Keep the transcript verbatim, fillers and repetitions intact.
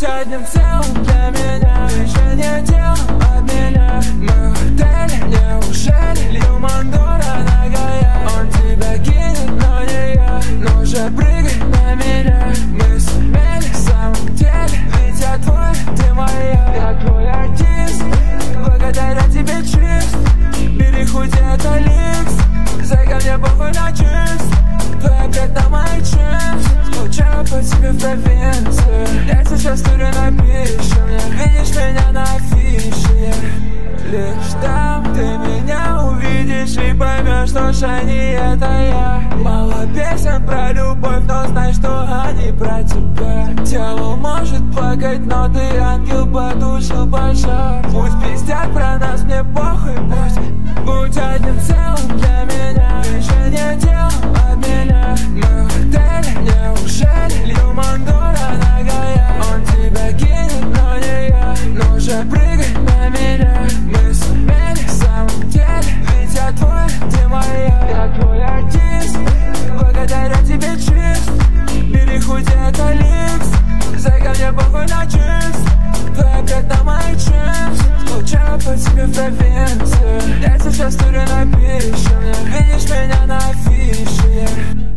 Будь одним целым для меня, движение телом от меня. Мы в отеле, неужели Лимандора нагая? Он тебя кинет, но не я. Ну же прыгай на меня. Мы сумели в самом деле, ведь я твой, ты моя. Я твой артист, благодаря тебе чист. Бери хоть это ликс, зайка мне похуй на чист. Твоя бред на мои чист. Скучаю по тебе в провинции. Я сейчас турю на пищу, мне видишь меня на афише. Лишь там ты меня увидишь и поймешь, что Шани это я. Мало песен про любовь, но знай, что они про тебя. Тело может плакать, но ты ангел, потушил пожар. Пусть пиздят про нас, мне похуй, пусть. Будь одним целым для меня, движение телом от меня. Мы в отеле, неужели Лимандора нагая? Он тебя кинет, но не я. Ну же прыгай на меня. Мы сумели в самом деле, ведь я твой, ты моя. Я твой артист, благодаря тебе чист. Бери хоть это ликс, зайка мне похуй на чист. Твоя бред на мои чист. Скучаю по тебе в провинции. Я сейчас турю на пищу, мне видишь меня на афише.